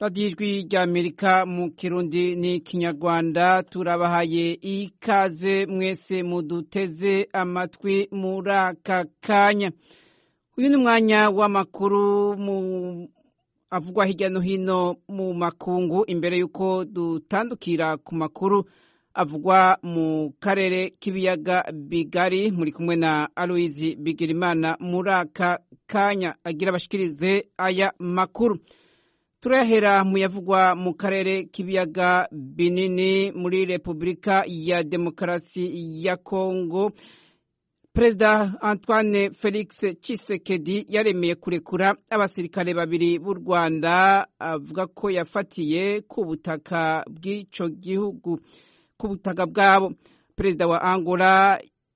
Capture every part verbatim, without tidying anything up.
radiyo ijwi ry'Amerika mu Kirundi n'Ikinyarwanda turabahaye ikaze mwese muduteze amatwi muri aka kanya. Uyu ni umwanya w'amakuru mu avugwa hirya no hino mu makungu, imbere y'uko dutandukira ku makuru avugwa mu karere k'ibiyaga bigari. Muri kumwe na Aloise Bigirimana muri aka kanya agira abashikirize aya makuru. Turahera mu yavugwa mu karere k'ibiyaga binini muri Repubulika ya Demokarasi ya Kongo. Perezida Antoine Felix Tshisekedi yaremeye kurekura abasirikare babiri b'u Rwanda avuga ko yafatiye ku butaka bw'ico gihugu, ku butaka bwabo. Perezida wa Angola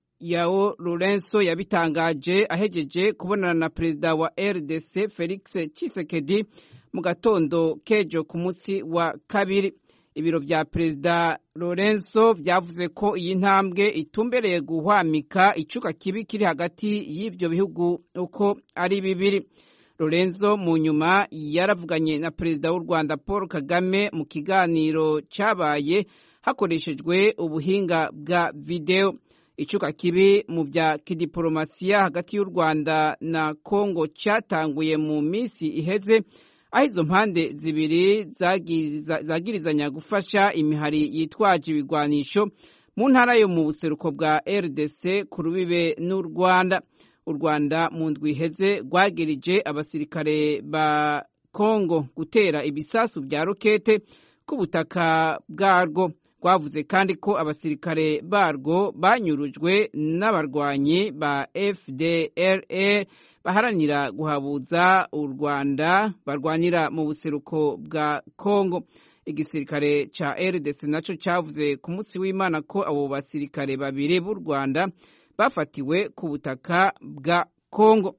João Lourenço yabitangaje ahejeje kubonana na perezida wa R D C Felix Tshisekedi mu gatondo kejo ku munsi wa kabiri. Ibiro vya perezida Lourenço vyavuze ko iyi ntambwe itumbereye guhwamika icuka kibi kiri hagati y'ivyo bihugu uko ari bibiri. Lourenço mu nyuma yaravuganye na perezida w'u Rwanda Paul Kagame mu kiganiro cabaye hakoreshejwe ubuhinga bwa video. Icuka kibi mu vya kidiplomasiya hagati y'u Rwanda na Kongo catanguye mu misi iheze, aho izo mpande zibiri zagiriza, zagirizanya gufasha imihari yitwaje ibigwanisho mu ntara yo mu buseruko bwa R D C ku rubibe n'u Rwanda. U Rwanda mu ndwi iheze rwagirije abasirikare ba Kongo gutera ibisasu vya rokete ku butaka bwarwo. Rwavuze kandi ko abasirikare barwo banyurujwe n'abarwanyi ba F D L R baharanira guhabuza u Rwanda barwanira mu buseruko bwa Kongo. Igisirikare ca R D C naco cavuze ku munsi w'Imana ko abo basirikare babiri b'u Rwanda bafatiwe ku butaka bwa Kongo.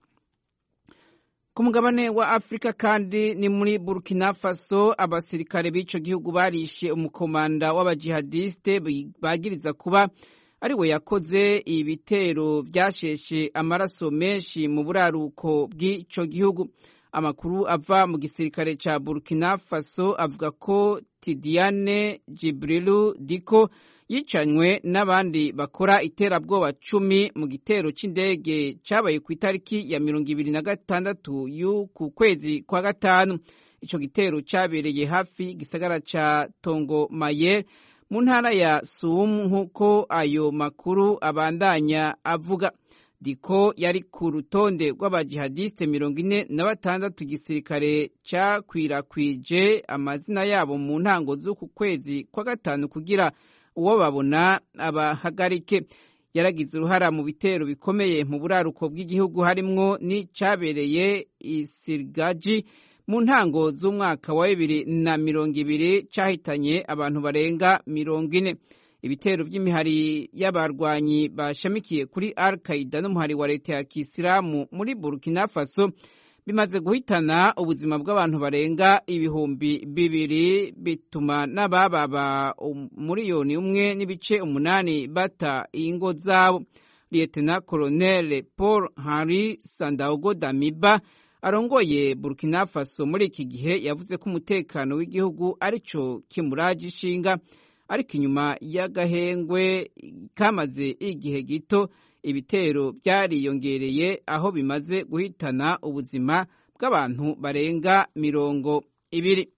Ku mugabane wa Afrika kandi ni muri Burkina Faso, abasirikare b'ico gihugu barishe umukomanda w'abajihadiste bagiriza kuba ari we yakoze ibitero vyasheshe amaraso menshi mu buraruko bw'ico gihugu. Amakuru ava mu gisirikare ca Burkina Faso avuga ko Tidiane Djibril Diko yicanywe n'abandi bakora iterabwoba cumi mu gitero c'indege cabaye ku itariki ya mirongo ibiri na gatandatu y'uku kwezi kwa gatanu. Ico gitero cabereye hafi gisagara ca Tongo Maye mu ntara ya Sumu nk'uko ayo makuru abandanya avuga. Diko yari ku rutonde rw'abajihadiste mirongo ine na batandatu igisirikare cakwirakwije amazina yabo mu ntango z'uku kwezi kwa gatanu kugira uwo babona abahagarike. Yaragize uruhara mu bitero bikomeye mu buraruko bw'igihugu harimwo n'icabereye Isirgaji mu ntango z'umwaka wa bibiri na mirongo ibiri cahitanye abantu barenga mirongo ine. Ibitero vy'imihari y'abarwanyi bashamikiye kuri Al-Qaeda n'umuhari wa leta ya Kisilamu muri Burkina Faso bimaze guhitana ubuzima bw'abantu barenga ibihumbi bibiri, bituma n'abababa umuriyoni umwe n'ibice umunani bata ingo zabo. Lieutenant Colonel Paul Henri Sandaogo Damiba arongoye Burkina Faso muri iki gihe yavuze ko umutekano w'igihugu arico kimuraje ishinga, ariko inyuma y'agahengwe kamaze igihe gito ibitero byariyongereye aho bimaze guhitana ubuzima bw'abantu barenga mirongo ibiri.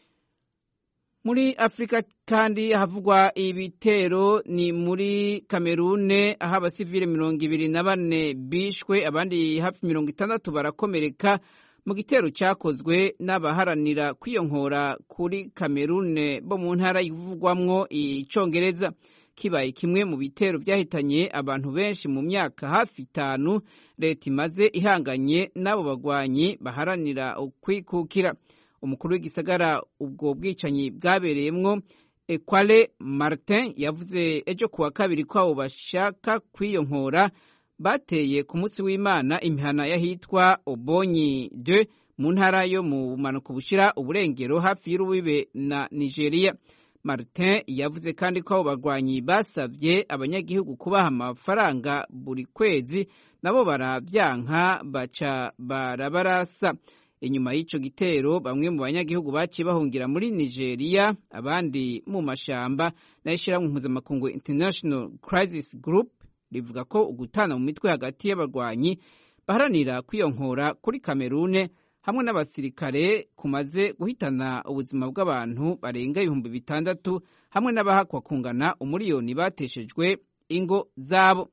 Muri Afrika kandi havugwa ibitero ni muri Kamerune aho abasivile mirongo ibiri na bane bishwe, abandi hafi mirongo itandatu barakomereka mu gitero cyakozwe n'abaharanira kwiyonkora kuri Kamerune bo mu ntara ivugwamwo icongereza. Kibaye kimwe mu bitero vyahitanye abantu benshi mu myaka hafi itanu leta imaze ihanganye n'abo bagwanyi baharanira ukwikukira. Umukuru w'igisagara ubwo bwicanyi bwabereyemwo, Ekwale Martin, yavuze ejo kuwa kabiri ko abo bashaka kwiyonkora bateye ku munsi w'Imana imihana yahitwa Obonyi de mu ntara yo mu bumanuko bushira uburengero hafi y'urubibe na Nigeria. Martin yavuze kandi ko abo bagwanyi basavye abanyagihugu kubaha amafaranga buri kwezi, nabo baravyanka baca barabarasa. inyuma y'ico gitero bamwe mu banyagihugu baciye bahungira muri Nigeria abandi mu mashamba n'ishirahamwe mpuzamakungu International Crisis Group rivuga ko ugutana mu mitwe hagati y'abarwanyi baharanira kwiyonkora kuri Kamerune hamwe n'abasirikare kumaze guhitana ubuzima bw'abantu barenga ibihumbi bitandatu hamwe n'abahakwa kungana umuriyoni bateshejwe ingo zabo.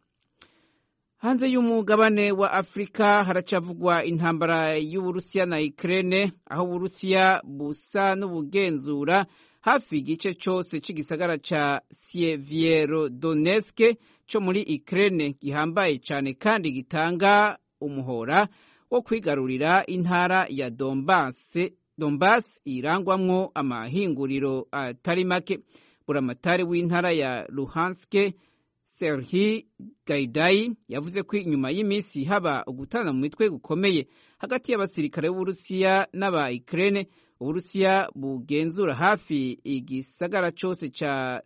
Hanze y'umugabane wa Afrika haracavugwa intambara y'Uburusiya na Ukraine aho Uburusiya busa n'ubugenzura hafi igice cyose c'igisagara ca Sievierodonetsk cyo muri Ukraine gihambaye cyane kandi gitanga umuhora wo kwigarurira intara ya Donbass Donbass irangwamwo amahinguriro atari make. Buramatari w'intara ya Luhansk Serhiy Gaidai yavuze ko inyuma y'imisi haba ugutana mu mitwe gukomeye hagati y'abasirikare b'Uburusiya n'aba Ukraine, Uburusiya bugenzura hafi igisagara cyose ca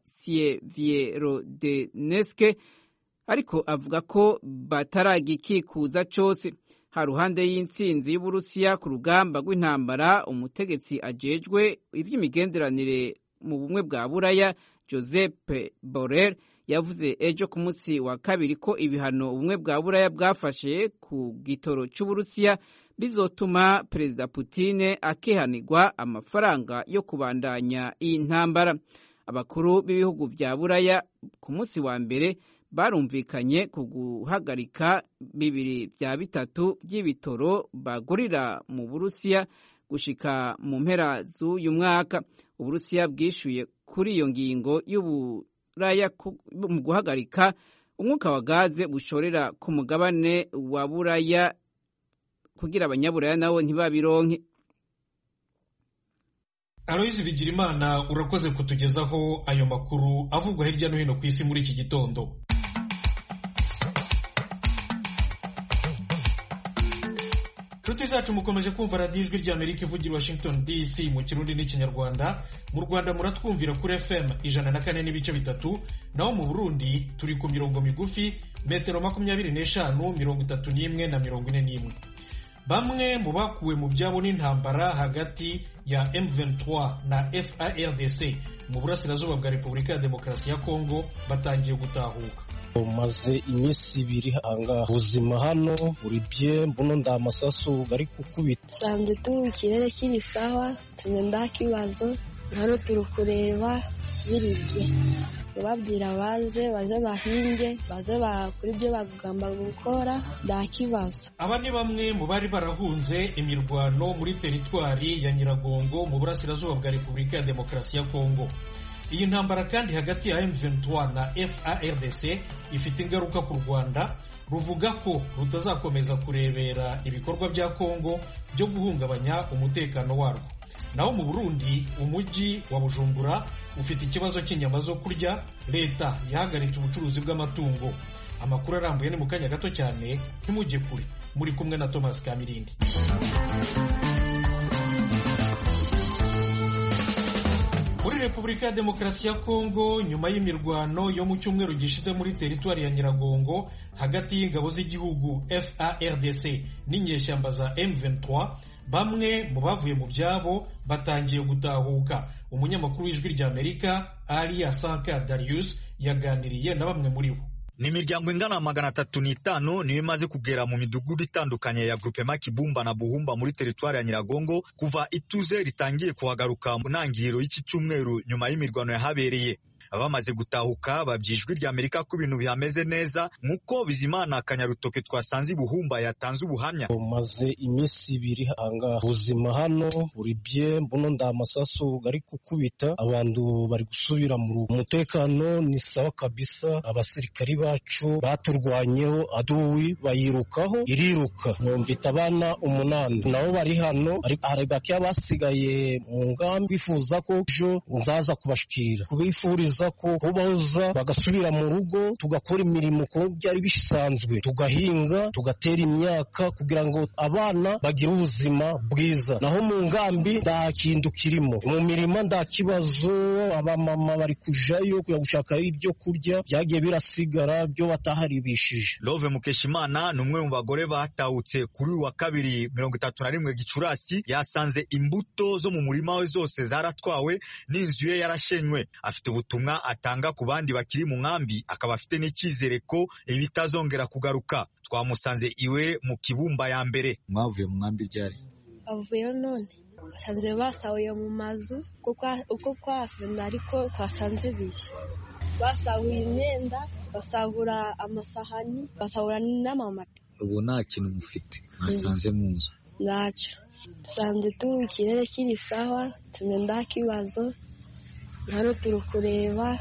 Sievierodonetsk, ariko avuga ko bataragikikuza cyose. Haruhande y'intsinzi y'Uburusiya ku rugamba rw'intambara, umutegetsi ajejwe ivy'imigenderanire mu bumwe bwa Buraya Josep Borrell yavuze ejo ku munsi wa kabiri ko ibihano ubumwe bwa Buraya bwafashe ku gitoro c'Uburusiya bizotuma Perezida Putin akehanirwa amafaranga yo kubandanya iyi ntambara. Abakuru b'ibihugu vya Buraya ku munsi wa mbere barumvikanye ku guhagarika bibiri vya bitatu vy'ibitoro bagurira mu Burusiya gushika mu mpera z'uyu mwaka. Uburusiya bwishuye kuri iyo ngingo y'Uburaya mu guhagarika umwuka wa gaze bushorera ku mugabane wa Buraya kugira abanyaburaya nabo ntibabironke. Aloyizi Bigirimana, urakoze kutugezaho ayo makuru avugwa hirya no hino ku isi muri iki gitondo. Nshuti zacu mukomeje kumva radiyo ijwi ry'Amerika ivugira Washington D C mu Kirundi n'Ikinyarwanda. Mu Rwanda muratwumvira kuri F M ijana na kane n'ibice bitatu, naho mu Burundi turi ku mirongo migufi metero makumyabiri n'eshanu, mirongo itatu n'imwe na mirongo ine n'imwe. Bamwe mu bakuwe mu byabo n'intambara hagati ya M vingt-trois na F A R D C mu burasirazuba bwa Repubulika ya Demokarasi ya Kongo batangiye gutahuka. Maze iminsi ibiri hanga ubuzima hano buri bye mbuno nda amasasu gari kukubita sanze tu kirere kiri sawa tunenda kibazo hano turukureba biribye babwira baze baze bahinge baze bakuri byo bagamba gukora nda kibazo. Aba ni bamwe mu bari barahunze imirwano muri teritwari ya Nyiragongo mu burasirazuba bwa Repubulika ya Demokarasi ya Kongo. Iyi ntambara kandi hagati ya M vingt-trois na F A R D C ifite ingaruka ku Rwanda, ruvuga ko rutazakomeza kurebera ibikorwa bya Kongo byo guhungabanya umutekano warwo. Naho mu Burundi umujyi wa Bujumbura ufite ikibazo cy'inyama zo kurya, leta yahagaritse ubucuruzi bw'amatungo. Amakuru arambuye ni mu kanya gato cyane, ntimujye kure. Muri kumwe na Thomas Kamirindi. Muri Repubulika ya Demokarasi ya Kongo, nyuma y'imirwano yo mu cyumweru gishize muri teritwari ya Nyiragongo hagati y'ingabo z'igihugu F A R D C n'inyeshyamba za M vingt-trois, bamwe mu bavuye mu byabo batangiye gutahuka. Umunyamakuru w'ijwi ry'Amerika Ali Asanka Darius yaganiriye na bamwe muri bo. Ni imiryango ingana magana atatu n'itanu niyo imaze kugera mu midugudu itandukanye ya Groupement Kibumba na Buhumba muri teritwari ya Nyiragongo kuva ituze ritangiye kuhagaruka mu ntangiriro y'iki cyumweru nyuma y'imirwano yahabereye. Abamaze gutahuka babyijwi ry'Amerika ko ibintu bihameze neza nkuko Bizimana Kanyarutoke twasanze Buhumba yatanze ubuhamya. Maze iminsi ibiri hanga ubuzima hano buri bye mbuno nda amasasu gari kukubita abantu bari gusubira mu mutekano ni sawa kabisa. Abasirikari bacu baturwanyeho aduwi bayirukaho iriruka mvita abana umunani nabo bari hano ari bake abasigaye mu ngambi bifuza ko jo nzaza kubashikira kubifuriza turifuza ko boza bagasubira mu rugo tugakora imirimo ko byari bisanzwe, tugahinga tugatera imyaka kugira ngo abana bagire ubuzima bwiza. Naho mu ngambi nta kintu kirimo, mu mirima nta kibazo, abamama bari kujayo kuja gushaka ibyo kurya byagiye birasigara byo bataharibishije. Love Mukeshimana ni umwe mu bagore batahutse kuri uyu wa kabiri mirongo itatu na rimwe Gicurasi, yasanze imbuto zo mu murima we zose zaratwawe n'inzu ye yarashenywe. Afite ubutumwa atanga ku bandi bakiri mu nkambi, akaba afite n'icyizere ko ibitazongera kugaruka. Twamusanze iwe mu Kibumba ya mbere. Mwavuye mu nkambi ryari? Avuyeyo none basanze basahuye mu mazu uko kwafuna, ariko twasanze ibiri. Basahuye imyenda, basahura amasahani, basahura n'amamata. Ubu nta kintu mufite mwasanze mu nzu? Ntacyo. Dusanze tu ikirere kiri sawa, tumwe nda kibazo, hano turi kureba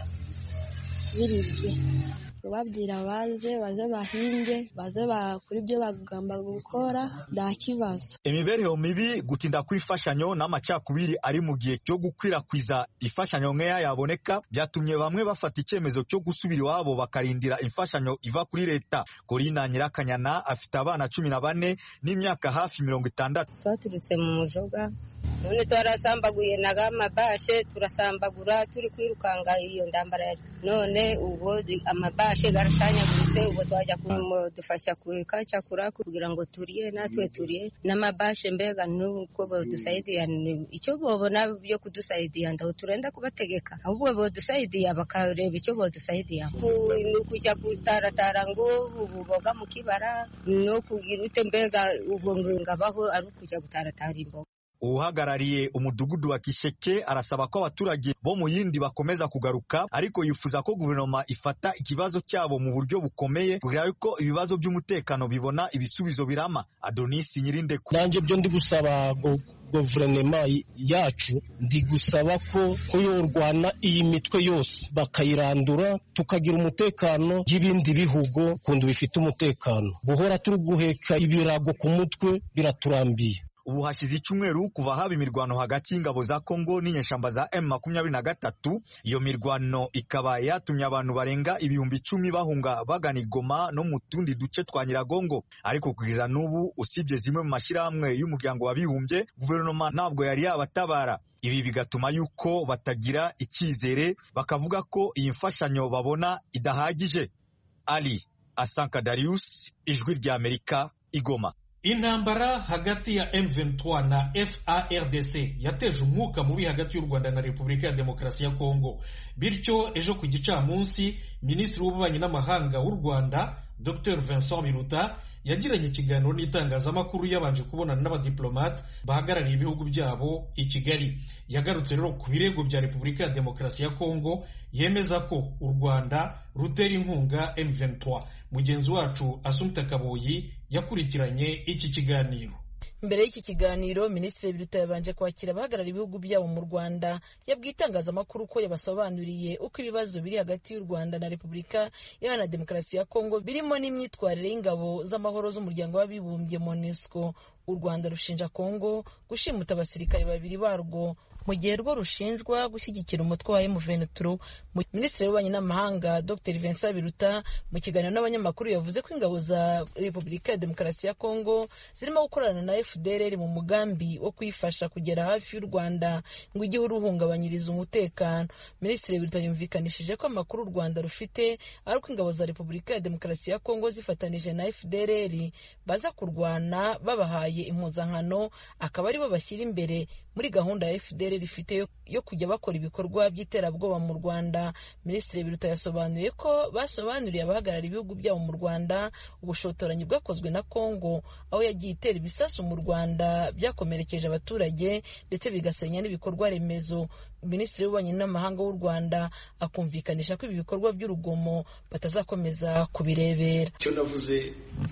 biribye. Babwira baze baze bahinge, baze bakora ibyo bagomba gukora, nta kibazo. Imibereho mibi, gutinda kw'imfashanyo n'amacakubiri ari mu gihe cyo gukwirakwiza imfashanyo nkeya yaboneka byatumye bamwe bafata icyemezo cyo gusubira iwabo bakarindira imfashanyo iva kuri leta. Corina Nyirakanyana afite abana cumi na bane n'imyaka hafi mirongo itandatu. Twaturutse mu mujoga, none twarasambaguye n'amabashe, turasambagura turi kwirukanga iyo ndambara. None ubu amabashe garashanyaguritse, ubu twajya kumudufasha kukaca kura kugira ngo turiye natwe turiye n'amabashe. Mbega nuko bodusaidiya, icyo bobona byo kudusaidiya ndaho turenda kubategeka, ahubwo bodusaidiya bakareba icyo bodusaidiya nukuja kutaratara ngo ubu boga mu kibara no kugira ute. Mbega ubu ngabaho ari ukuja gutaratara imboga. Uhagarariye umudugudu wa Kisheke arasaba ko abaturage bo mu yindi bakomeza kugaruka, ariko yifuza ko guverinoma ifata ikibazo cyabo mu buryo bukomeye kugira ko ibibazo by'umutekano bibona ibisubizo birama. Adonis Nyirinde ku nanje byo ndi gusaba guverinoma yacu, ndi gusaba ko ko yorwana iyi mitwe yose bakayirandura, tukagira umutekano y'ibindi bihugu kundi bifite umutekano. Guhora turi guheka ibirago ku mutwe biraturambiye. Ubu hashize icyumweru kuva haba imirwano hagati y'ingabo za Kongo n'inyeshamba za M makumyabiri na gatatu. Iyo mirwano ikaba yatumye abantu barenga ibihumbi icumi bahunga bagana Goma no mu tundi duce twa Nyiragongo. Ariko kugeza n'ubu, usibye zimwe mu mashyirahamwe y'umuryango w'abibumbye, guverinoma ntabwo yari yabatabara. Ibi bigatuma yuko batagira icyizere, bakavuga ko iyi mfashanyo babona idahagije. Ali Asanka Darius, Ijwi rya Amerika, Igoma. Intambara hagati ya M vingt-trois na F A R D C yateje umwuka mubi hagati y'u Rwanda na Repubulika ya Demokarasi ya Kongo. Bityo ejo ku gicamunsi, Minisitiri w'Ububanyi n'Amahanga w'u Rwanda Docteur Vincent Biruta yagiranye ikiganiro n'itangazamakuru yabanje kubonana n'abadiplomate bahagarariye ibihugu byabo i Kigali. Yagarutse rero ku birego bya Repubulika ya Demokarasi ya Kongo, yemeza ko u Rwanda rutera inkunga M vingt-trois. Mugenzi wacu Assumpta Kaboyi yakurikiranye iki kiganiro. Mbere y'iki kiganiro, Minisitiri Biruta yabanje kwakira abahagarariye ibihugu byabo mu Rwanda. Yabwiye itangazamakuru ko yabasobanuriye uko ibibazo biri hagati y'u Rwanda na Repubulika Iharanira Demokarasi ya Kongo birimo n'imyitwarire y'ingabo z'amahoro z'umuryango w'abibumbye MONUSCO. U Rwanda rushinja Kongo gushimuta abasirikare babiri barwo mu gihe rwo rushinjwa gushyigikira umutwe wa M vingt-trois. Minisitiri w'Ububanyi n'Amahanga Dr Vincent Biruta mu kiganiro n'abanyamakuru yavuze ko ingabo za Repubulika ya Demokarasi ya Kongo zirimo gukorana na F D L R mu mugambi wo kuyifasha kugera hafi y'u Rwanda ngo ijye uruhungabanyiriza umutekano. Minisitiri Biruta yumvikanishije ko amakuru u Rwanda rufite ari uko ingabo za Repubulika ya Demokarasi ya Kongo zifatanije na F D L R baza kurwana babahaye impuzankano, akaba aribo bashyira imbere muri gahunda ya F D L R rifite yo kujya bakora ibikorwa by'iterabwoba mu Rwanda. Minisitiri Biruta yasobanuye ko basobanuriye abahagarariye ibihugu byabo mu Rwanda ubushotoranyi bwakozwe na Kongo, aho yagiye itera ibisasu mu Rwanda byakomerekeje abaturage ndetse bigasenya n'ibikorwa remezo. Minisitiri w'Ububanyi n'Amahanga w'u Rwanda akumvikanisha ko ibi bikorwa by'urugomo batazakomeza kubirebera. Icyo navuze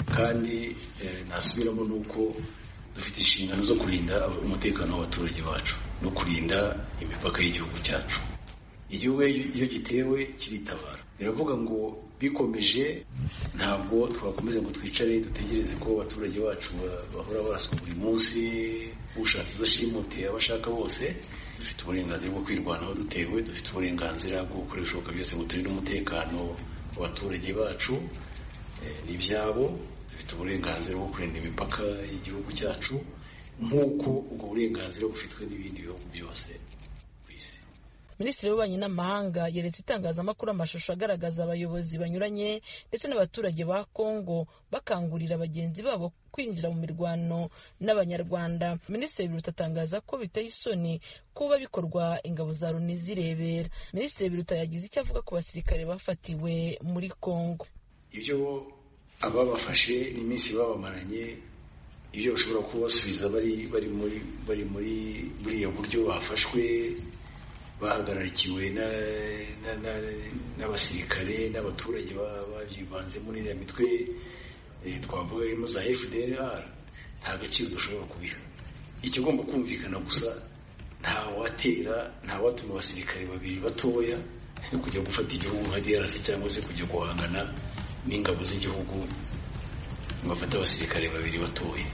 kandi eh, nasubiramo nuko dufite inshingano zo kurinda umutekano w'abaturage bacu no kurinda imipaka y'igihugu cyacu. Igihugu iyo gitewe kiritabara. Biravuga ngo bikomeje ntabwo twakomeza ngo twicare dutegereze ko abaturage bacu bahora baraswa buri munsi, ushatse zashimute abashaka bose. dufite uburenganzira bwo kwirwanaho dutewe, dufite uburenganzira bwo gukora ibishoboka byose ngo turinde umutekano w'abaturage bacu n'ibyabo, dufite uburenganzira bwo kurinda imipaka y'igihugu cyacu nk'uko ubwo burenganzira bufitwe n'ibindi bihugu byose ku isi. Minisitiri w'Ububanyi n'Amahanga yeretse itangazamakuru amashusho agaragaza abayobozi banyuranye ndetse n'abaturage ba Kongo bakangurira bagenzi babo kwinjira mu mirwano n'Abanyarwanda. Minisitiri Biruta atangaza ko biteye isoni kuba bikorwa ingabo za Loni zirebera. Minisitiri Biruta yagize icyo avuga ku basirikare bafatiwe muri Kongo. Ibyo ababafashe n'iminsi babamaranye, ibyo bashobora kubasubiza bari bari muri bari muri buriya buryo bafashwe bahagararikiwe n'abasirikare n'abaturage babivanze muri iriya mitwe twavuga irimo za F D L R, nta gaciro dushobora kubiha. Ikigomba kumvikana gusa nta watera nta watuma abasirikare babiri batoya kujya gufata igihugu nka D R C cyangwa se kujya guhangana n'ingabo z'igihugu bafata abasirikare babiri batoya.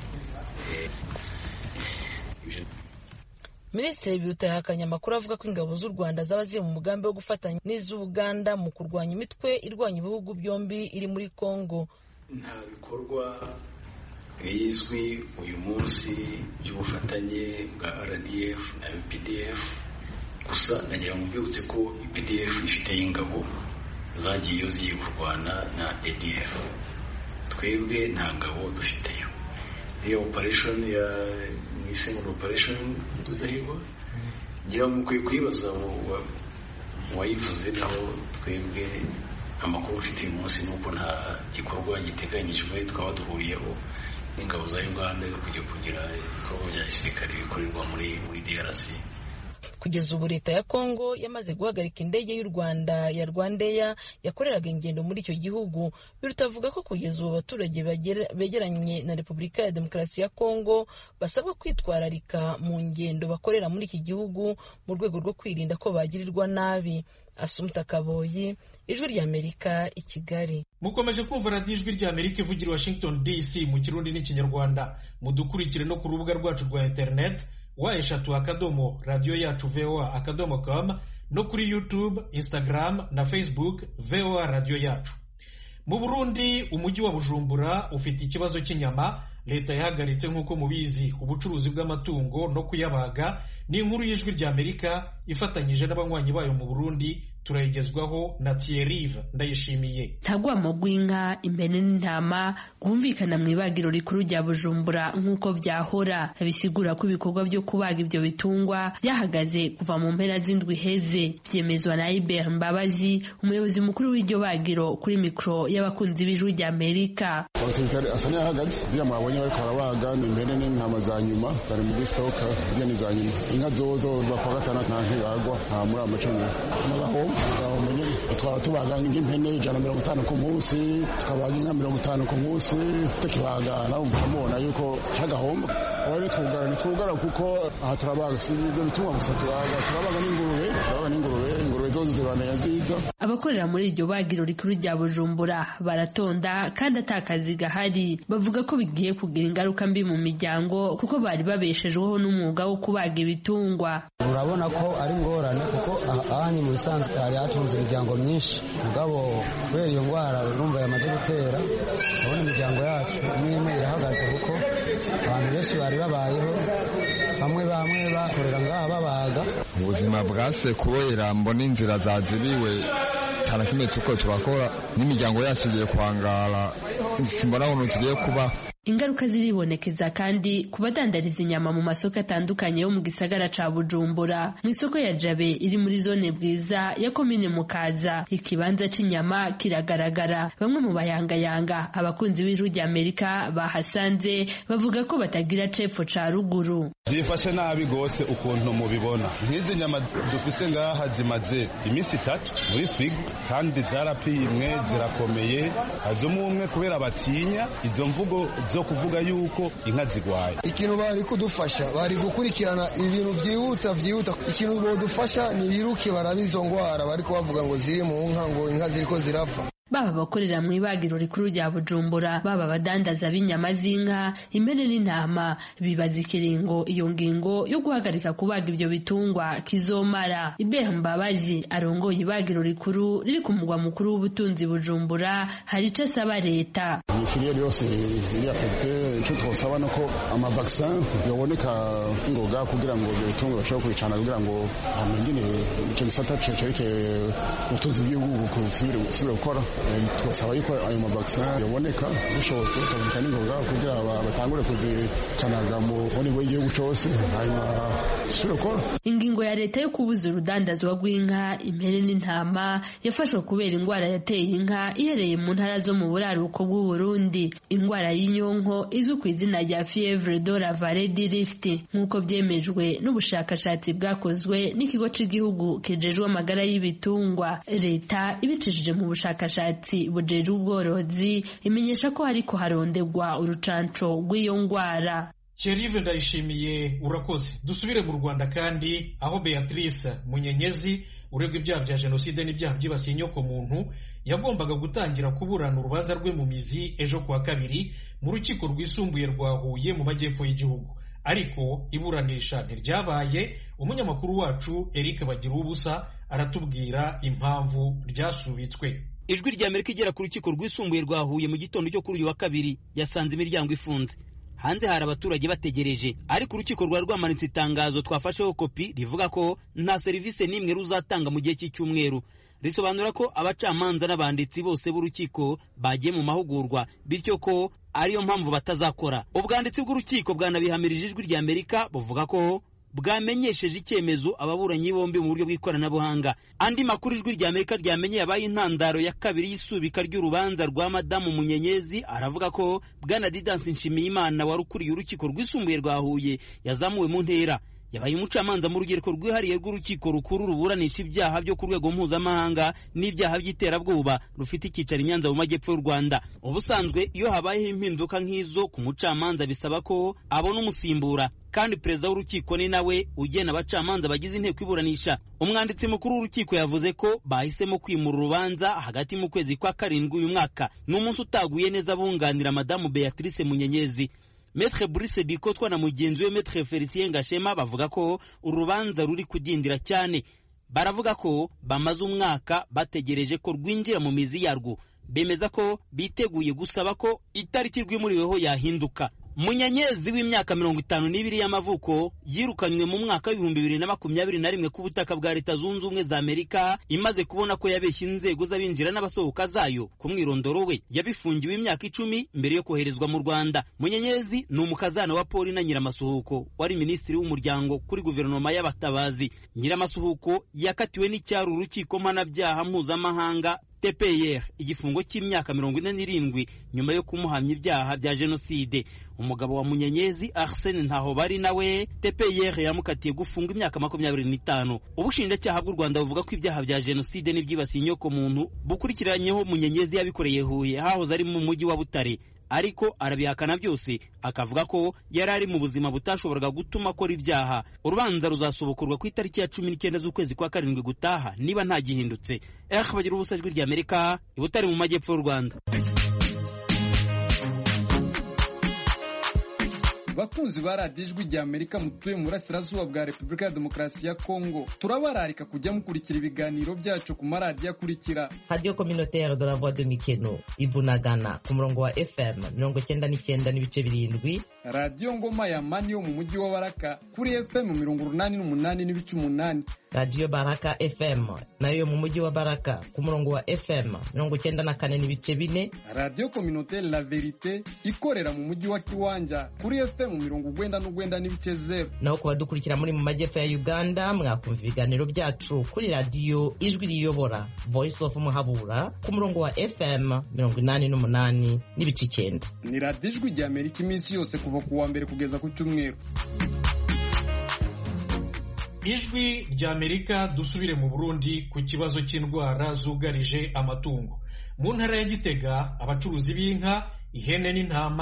Minisitiri Biruta yahakanye amakuru avuga ko ingabo z'u Rwanda zaba ziri mu mugambi wo gufatanya n'iz'Uganda mu kurwanya imitwe irwanya ibihugu byombi iri muri Kongo. Nta bikorwa bizwi uyu munsi by'ubufatanye bwa R D F na U P D F, gusa nagira ngo mbibutse ko U P D F ifite ingabo zagiye zigiye kurwana na A D F. Twebwe nta ngabo dufiteyo. Iyo operation ya single operation tudahirwa ngira ngo mukwiye kwibaza wayivuze naho twebwe amakuru ufite uyu munsi nuko nta gikorwa giteganyijwe twaba duhuriyeho n'ingabo za Uganda kujya kugira ibikorwa bya gisirikare bikorerwa muri muri D R C. Kugeza ubu leta ya Kongo yamaze guhagarika indege y'u Rwanda ya Rwandair yakoreraga ingendo muri icyo gihugu. Biruta avuga ko kugeza ubu abaturage begeranye na Repubulika ya Demokarasi ya Kongo basabwa kwitwararika mu ngendo bakorera muri iki gihugu mu rwego rwo kwirinda ko bagirirwa nabi. Asumta Kaboyi, Ijwi ry'Amerika, i Kigali. Mukomeje kumva radiyo Ijwi ry'Amerika ivugira Washington D C mu Kirundi n'Ikinyarwanda. Mudukurikire no ku rubuga rwacu rwa internet wa eshatu akadomo radio yacu V O A akadomo com no kuri YouTube, Instagram na Facebook V O A radio yacu. Mu Burundi umujyi wa Bujumbura ufite ikibazo cy'inyama. Leta yahagaritse nk'uko mubizi ubucuruzi bw'amatungo no kuyabaga. Ni inkuru y'Ijwi ry'Amerika ifatanyije n'abanywanyi bayo mu Burundi. Turayigezwaho na Thierry Ndayishimiye. Ntagwamo gw'inka, impene n'intama gwumvikana mu ibagiro rikuru rya Bujumbura nk'uko byahora. Bisigura ko ibikorwa byo kubaga ibyo bitungwa byahagaze kuva mu mpera z'indwi heze. Byemezwa na Ibert Mbabazi, umuyobozi mukuru w'iryo bagiro, kuri mikro y'abakunzi b'Ijwi ry'Amerika. Asanya yahagaze bya mwabonye bariko barabaga impene n'intama za nyuma zari muri stock byane za nyuma. Inka zozo bakwa gatana nta ntibagwa nta muri amacumi n'abaho twaba tubaga nk'impene ijana mirongo itanu ku munsi, tukabaga inka mirongo itanu ku munsi, tukibaga nawe mubona yuko hagahomba. Wari twugara nitwugara kuko aha turabaga si ibyo bituma gusa tubaga turabaga n'ingurube turabaga n'ingurube ingurube zozo zibana nziza. Abakorera muri iryo bagiro rikuru rya Bujumbura baratonda kandi atakazi gahari. Bavuga ko bigiye kugira ingaruka mbi mu miryango kuko bari babeshejweho n'umwuga wo kubaga ibitungwa. Urabona ko ari ngorane kuko ahanye mu bisanzwe hari hatunze imiryango myinshi, mugabo kubera iyo ndwara urumva yamaze gutera urabona imiryango yacu n'imwe irahagaze kuko abantu benshi bari babayeho bamwe bamwe bakorera ngaha babaga. Ubuzima bwase kubera mbona inzira zazibiwe cyane kimwe tuko turakora n'imiryango yacu igiye kwangara, simbona aho tugiye kuba. Ingaruka ziribonekeza kandi kubadandariza inyama mu masoko atandukanye yo mu gisagara ca Bujumbura. Mu isoko ya Jabe iri muri zone Bwiza ya komine Mukaza, ikibanza c'inyama kiragaragara. Bamwe mu bayangayanga abakunzi b'Ijwi ry'Amerika bahasanze bavuga ko batagira cepfo ca ruguru. Byifashe nabi gose ukuntu mubibona. Nk'izi nyama dufise ngaha zimaze imisi itatu muri frigo kandi zarapimwe zirakomeye, azomu umwe kubera batinya izo mvugo zo kuvuga yuko inka zigwaye. Ikintu bari kudufasha bari gukurikirana ibintu byihuta byihuta. Ikintu bodufasha ni biruke barabizo ngwara bariko bavuga ngo ziri mu nka ngo inka ziriko zirafa. baba abakorera mu ibagiro rikuru rya Bujumbura baba abadandaza b'inyama z'inka impene n'intama bibaza ikiringo iyo ngingo yo guhagarika kubaga ibyo bitungwa kizomara. Ibeha Mbabazi arongoye ibagiro rikuru riri ku mugwa mukuru w'ubutunzi Bujumbura hari ico asaba leta. Ifiriye yose iri afite ico twosaba nuko ama vaccin yoboneka ngoga kugira ngo ibyo bitungwa bashobore kwicana kugira ngo amengine ico gisata cereke ubutunzi bw'igihugu kusubira gukora. Twasaba yuko ayo ma vaccin yoboneka bishobotse tukabika n'ingoga kugira batangure kuzicanaga mu boni bw'igihugu cose hanyuma subira gukora. Ingingo ya leta yo kubuza urudandazwa rw'inka impene n'intama yafashwe kubera ingwara yateye inka ihereye mu ntara zo mu buraruko bw'u Burundi. Ingwara y'inyonko izwi ku izina rya fièvre de la vallée du Rift nk'uko byemejwe n'ubushakashatsi bwakozwe n'ikigo cy'igihugu kijejwe amagara y'ibitungwa. Leta ibicishije mu bushakashatsi bujejwe ubworozi imenyesha ko hariko harondegwa urucanco rw'iyo ngwara. Cherive Ndayishimiye urakoze. Dusubire mu Rwanda kandi aho Beatrice Munyenyezi uregwa ibyaha bya jenoside n'ibyaha byibasiye inyoko muntu yagombaga gutangira kuburana urubanza rwe mu mizi ejo kuwa kabiri mu rukiko rwisumbuye rwa Huye mu majyepfo y'igihugu, ariko iburanisha ntiryabaye. Umunyamakuru wacu Eric Bagirubusa aratubwira impamvu ryasubitswe. Ijwi rya Amerika igera ku rukiko rwisumbuye rwa Huye mu gitondo cyo kuri uyu wa kabiri yasanze imiryango ifunze. Hanze hari abaturage bategereje, ariko urukiko rwa rwamanitse itangazo twafasheho kopi rivuga ko nta serivisi n'imwe ruzatanga mu gihe cy'icyumweru. Risobanura ko abacamanza n'abanditsi bose b'urukiko bagiye mu mahugurwa, bityo ko ariyo mpamvu batazakora. Ubwanditsi bw'urukiko bwanabihamirije Ijwi rya Amerika buvuga ko bwamenyesheje icyemezo ababuranyi bombi mu buryo bw'ikoranabuhanga. Andi makuru Ijwi rya Amerika ryamenye yabaye intandaro ya kabiri y'isubika ry'urubanza rwa Madamu Munyenyezi aravuga ko Bwana Didansi Nshimiyimana wari ukuriye urukiko rwisumbuye rwa Huye yazamuwe mu ntera. Yabaye umucamanza mu rugereko rwihariye rw'urukiko rukuru ruburanisha ibyaha byo ku rwego mpuzamahanga n'ibyaha by'iterabwoba rufite icyicaro i Nyanza mu majyepfo y'u Rwanda. Ubusanzwe iyo habayeho impinduka nk'izo ku mucamanza bisaba ko abona umusimbura, kandi perezida w'urukiko ni nawe ugena abacamanza bagize inteko iburanisha. Umwanditsi mukuru w'urukiko yavuze ko bahisemo kwimura urubanza hagati mu kwezi kwa karindwi uyu mwaka. Ni umunsi utaguye neza bunganira Madamu Beatrice Munyenyezi. Maître Brice Bikotwa na mugenzi we Maître Felicien Gashema bavuga ko urubanza ruri kudindira cyane. Baravuga ko bamaze umwaka bategereje ko rwinjira mu mizi yarwo. Bemeza ko biteguye gusaba ko itariki rwimuriweho yahinduka. Munyenyezi w'imyaka mirongo itanu n'ibiri y'amavuko yirukanywe mu mwaka w'ibihumbi bibiri na makumyabiri na rimwe ku butaka bwa Leta Zunze Ubumwe za Amerika imaze kubona ko yabeshye inzego z'abinjira n'abasohoka zayo ku mwirondoro we. Yabifungiwe imyaka icumi mbere yo koherezwa mu Rwanda. Munyenyezi ni umukazana wa Paul na Nyiramasuhuko wari minisitiri w'umuryango kuri guverinoma y'abatabazi. Nyiramasuhuko yakatiwe n'icyaro urukiko mpanabyaha mpuzamahanga T P R igifungo cy'imyaka mirongo ine n'irindwi nyuma yo kumuhamya ibyaha bya jenoside. Umugabo wa Munyenyezi Arsene Ntahobari nawe T P R yamukatiye gufunga imyaka makumyabiri n'itanu. Ubushinjacyaha bw'u Rwanda buvuga ko ibyaha bya jenoside n'ibyibasiye inyoko muntu bukurikiranyeho Munyenyezi yabikoreye Huye hahoze ari mu mujyi wa Butare, ariko arabihakana byose akavuga ko yari ari mu buzima butashoboraga gutuma akora ibyaha. Urubanza ruzasobokorwa ku itariki ya cumi n'icyenda z'ukwezi kwa karindwi gutaha niba nta gihindutse. Eric Bagirubusa, Ijwi rya Amerika, i Butare mu majyepfo y'u Rwanda. Bakunzi ba radiyo Ijwi rya Amerika mutuye mu burasirazuba bwa Repubulika ya Demokarasi ya Kongo, turabararika kujya mukurikira ibiganiro byacu ku maradiyo akurikira: Radio Communautaire de la Voix de Mikeno Ibunagana ku murongo wa F M mirongo cyenda n'icyenda n'ibice birindwi, Radio Ngoma ya Mani yo mu mujyi wa Baraka kuri F M mirongo urunani n'umunani n'ibice umunani, Radio Baraka F M nayo mu mujyi wa Baraka ku murongo wa F M mirongo cyenda na kane n'ibice bine, Radio Communautaire La Verite ikorera mu mujyi wa Kiwanja kuri F M mirongo urwenda n'urwenda n'ibice zero. Naho kuba dukurikira muri mu majyepfo ya Uganda mwakumva ibiganiro byacu kuri Radio Ijwi Riyobora Voice of Muhabura ku murongo wa F M mirongo inani n'umunani n'ibice icyenda. Ni Radio Ijwi rya Amerika iminsi yose kuva ku wa mbere kugeza ku cyumweru. Ijwi rya Amerika. Dusubire mu Burundi ku kibazo cy'indwara zugarije amatungo. Mu ntara ya Gitega abacuruzi b'inka, ihene n'intama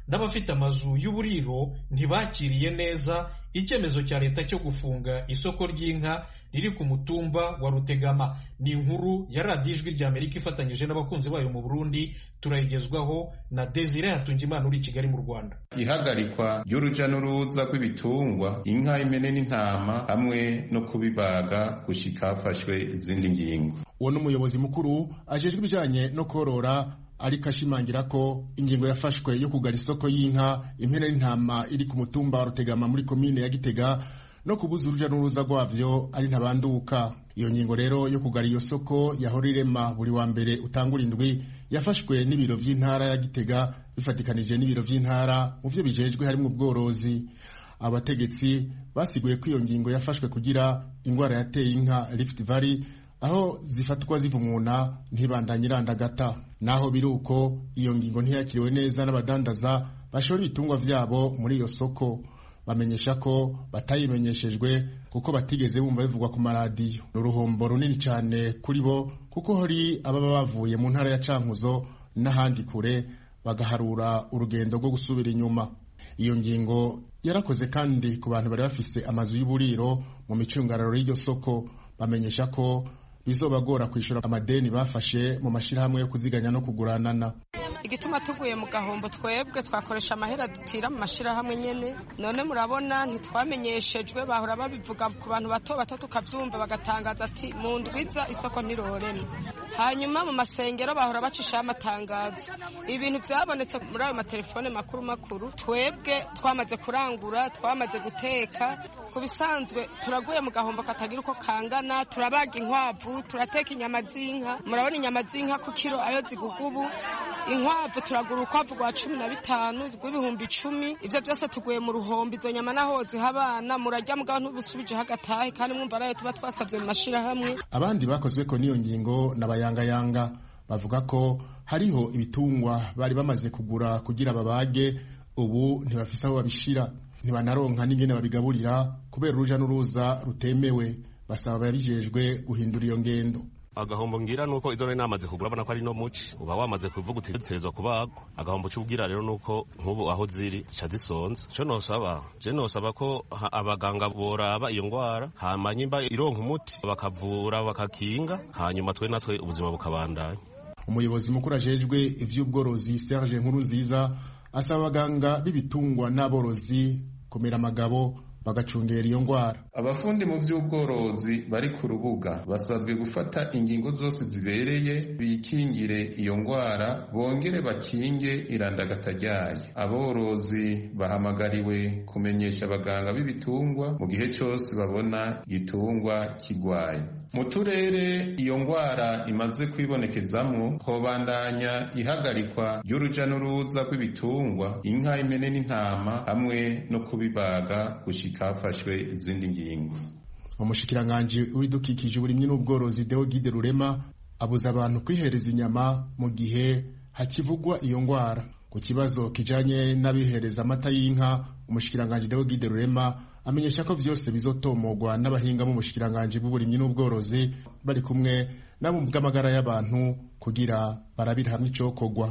n'abafite amazu y'uburiro ntibakiriye neza icyemezo cya leta cyo gufunga isoko ry'inka riri ku mutumba wa Rutegama. Ni inkuru ya radiyo Ijwi ry'Amerika ifatanyije n'abakunzi bayo mu Burundi, turayigezwaho na Desire Hatungimana uri i Kigali mu Rwanda. Ihagarikwa ry'uruja n'uruza rw'ibitungwa, inka, impene n'intama hamwe no kubibaga gushika hafashwe izindi ngingo. Uwo n'umuyobozi mukuru ajejwe ibijanye no korora, ariko ashimangira ko ingingo yafashwe yo kugara isoko y'inka, impene n'intama iri ku mutumba wa Rutegama muri komine ya Gitega no kubuza uruja n'uruza rwavyo ari ntabanduka. Iyo ngingo rero yo kugara iyo soko yahora irema buri wa mbere utangura indwi yafashwe n'ibiro vy'intara ya Gitega bifatikanije n'ibiro vy'intara mu vyo bijejwe harimo ubworozi. Abategetsi basiguye ko iyo ngingo yafashwe kugira ingwara yateye inka Rift Valley aho zifatwa zivumuna ntibandanye irandagata. Naho biruko iyo ngingo ntiyakiriwe neza n'abadandaza bashora ibitungwa vyabo muri iyo soko. Bamenyesha ko batayimenyeshejwe kuko batigeze bumva bivugwa ku maradiyo. Uruhombo runini cyane kuri bo kuko hari ababa bavuye mu ntara ya Cankuzo n'ahandi kure bagaharura urugendo rwo gusubira inyuma. Iyo ngingo yarakoze kandi ku bantu bari bafise amazu y'uburiro mu micungararo y'iryo soko. Bamenyesha ko bizobagora kwishura amadeni bafashe mu mashirahamwe yo kuziganya no kuguranana. Igituma tuguye mu gahombo twebwe twakoresha amahera dutira mu mashirahamwe nyene, none murabona ntitwamenyeshejwe, bahora babivuga ku bantu bato bato tukavyumva bagatangaza ati mu ndwiza isoko ntiroreme. Hanyuma mu masengero bahora bacishaho amatangazo. Ibintu vyabonetse muri ayo matelefone makuru makuru twebwe twamaze kurangura, twamaze guteka. Ku bisanzwe turaguye mu gahombo katagira uko kangana, turabaga inkwavu, turateka inyama z'inka. Murabona inyama z'inka ku kiro ayo zigugubu, inkwavu turagura ukwavu rwa cumi na bitanu rw'ibihumbi icumi. Ivyo vyose tuguye mu ruhombo. Izo nyama naho zihabana murarya mugabo ntubusubije hagatahe kandi mwumva arayo tuba twasavye mu mashirahamwe. Abandi bakozwe ko niyo ngingo n'abayangayanga bavuga ko hariho ibitungwa bari bamaze kugura kugira babage, ubu ntibafise aho babishira, ntibanaronka n'ingene babigaburira kubera uruja n'uruza rutemewe. Basaba babijejwe guhindura iyo ngendo. Agahombo ngira nuko izo namaze kugura bana ko ari no muci uba wamaze kuvuga uti duterezwa kubagwa. Agahombo cy'ubwira rero nuko nkubu aho ziri zica zisonza. Cyo nosaba je nosaba ko abaganga boraba iyo ngwara hama nyimba ironka umuti bakavura bakakinga hanyuma twe natwe ubuzima bukabandanya. Umuyobozi mukuru ajejwe ivy'ubworozi Serge Nkurunziza asaba abaganga b'ibitungwa n'aborozi komera amagabo bagacungera iyo ngwara. Abafundi mu vy'ubworozi bari ku rubuga basabwe gufata ingingo zose zibereye bikingire iyo ngwara, bongere bakinge irandagata ryayo. Aborozi bahamagariwe kumenyesha abaganga b'ibitungwa mu gihe cyose babona igitungwa kigwaye. Mu turere iyo ngwara imaze kwibonekezamwo hobandanya ihagarikwa ry'uruja n'uruza rw'ibitungwa, inka, impene n'intama hamwe no kubibaga gushika hafashwe izindi ngingo. Umushikiranganji w'ibidukikije uburimyi n'ubworozi Deogide Rurema abuza abantu kwihereza inyama mu gihe hakivugwa iyo ngwara. Ku kibazo kijanye n'abihereza amata y'inka, umushikiranganji Deogide Rurema amenyesha ko vyose bizotomogwa n'abahinga mu mushikiranganji bw'uburimyi n'ubworozi bari kumwe nabo mu bw'amagara y'abantu kugira barabira hamwe icokogwa.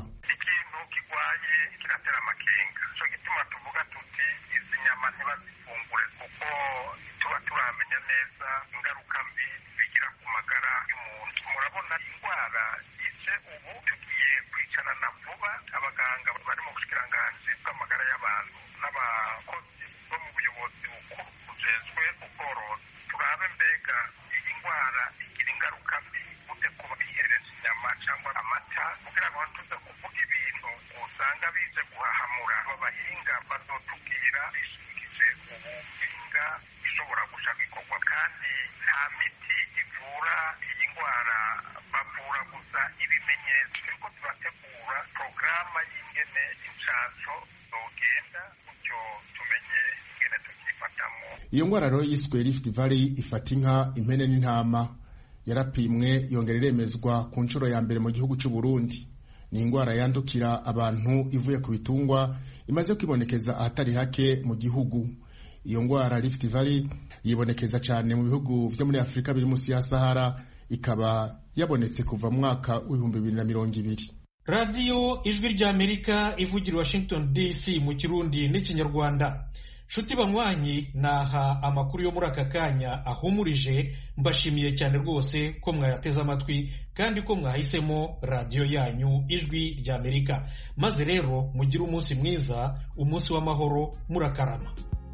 Iyo ngwara rero yiswe Rift Valley ifata inka, impene n'intama yarapimwe yongera iremezwa ku nshuro ya mbere mu gihugu cy'u Burundi. Ni ingwara yandukira abantu ivuye ku bitungwa imaze kwibonekeza ahatari hake mu gihugu. Iyo ngwara Rift Valley yibonekeza cyane mu bihugu vyo muri Afrika biri munsi ya Sahara, ikaba yabonetse kuva mu mwaka w'ibihumbi bibiri na mirongo ibiri. radiyo ijwi ry'Amerika ivugira Washington D C mu kirundi n'ikinyarwanda. Nshuti banywanyi, naha amakuru yo muri aka kanya ahumurije. Mbashimiye cyane rwose ko mwayateze amatwi kandi ko mwahisemo radiyo yanyu ijwi ry'Amerika. Maze rero mugire umunsi mwiza, umunsi w'amahoro, murakarama.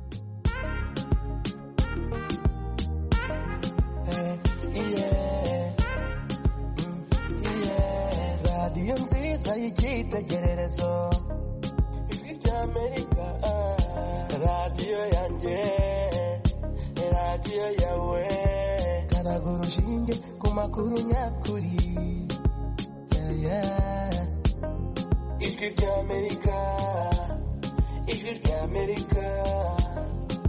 Radiyo nziza y'ikitegererezo, ijwi ry'Amerika, radiyo yanjye, radiyo yawe, karaga urushinge ku makuru nyakuri, yeah, yeah. Ijwi ry'Amerika, ijwi ry'Amerika.